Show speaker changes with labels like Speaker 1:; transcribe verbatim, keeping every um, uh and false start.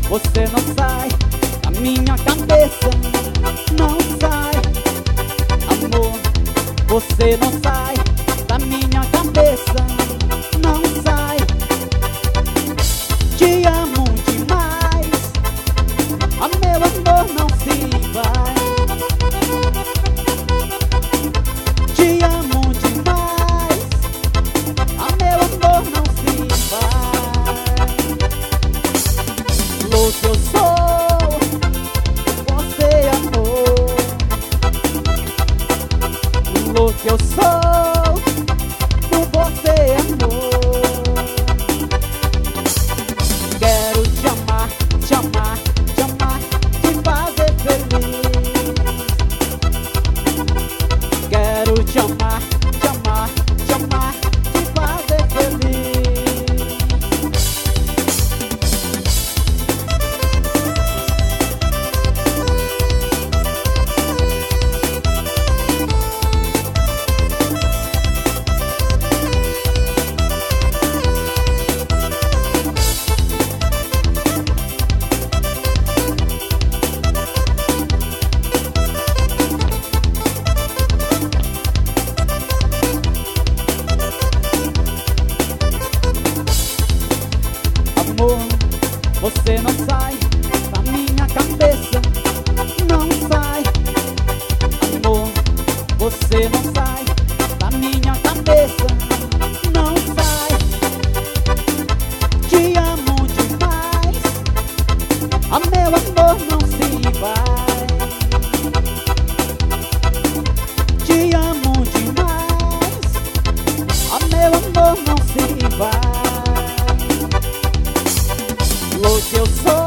Speaker 1: Você não sai da minha cabeça, não sai. Amor, você não sai da minha cabeça, não sai. Te amo demais, a meu amor não se vai. Te amo demais, a meu amor não se vai. Louco eu sou, você amor. Louco eu sou, por você amor. Quero te amar, te amar, te amar, te fazer feliz. Quero te amar, te amar, te amar, te fazer feliz. Amor, você não sai da minha cabeça, não sai. Amor, você não sai da minha cabeça, não sai. Te amo demais, a meu amor não se vai. Te amo demais, a meu amor não se vai. Louco eu sou.